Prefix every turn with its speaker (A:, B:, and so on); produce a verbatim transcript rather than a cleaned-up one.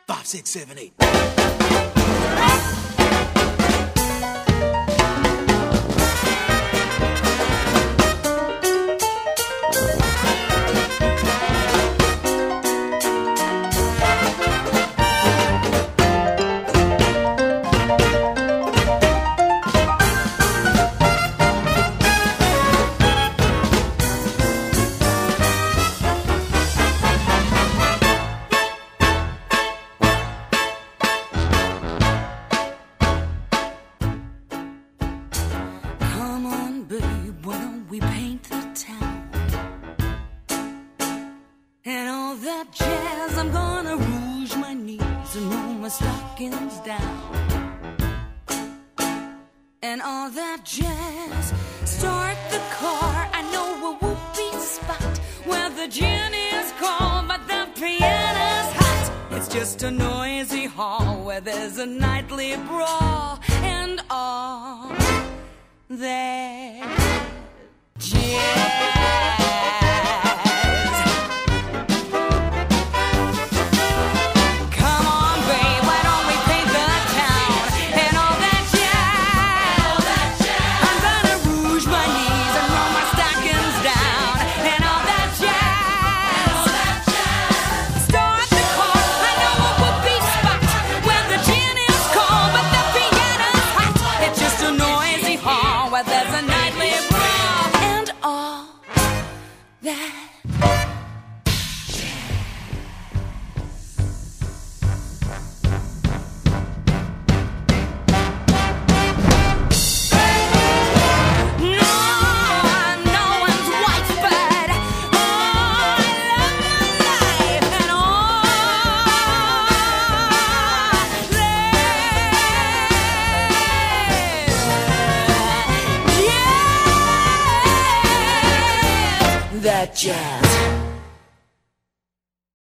A: Five, six, seven, eight.
B: We paint the town and all that jazz. I'm gonna rouge my knees and roll my stockings down and all that jazz. Start the car. I know a whoopee spot where the gin is cold but the piano's hot. It's just a noisy hall where there's a nightly brawl and all that jazz. Come on, babe, why don't we paint the town and all that jazz? I'm gonna rouge my knees and roll my stockings down and all that jazz. Start the car. I know a whoopee spot where the gin is cold but the piano's hot. It's just a noisy hall where there's a nightly brawl and all that. That jazz.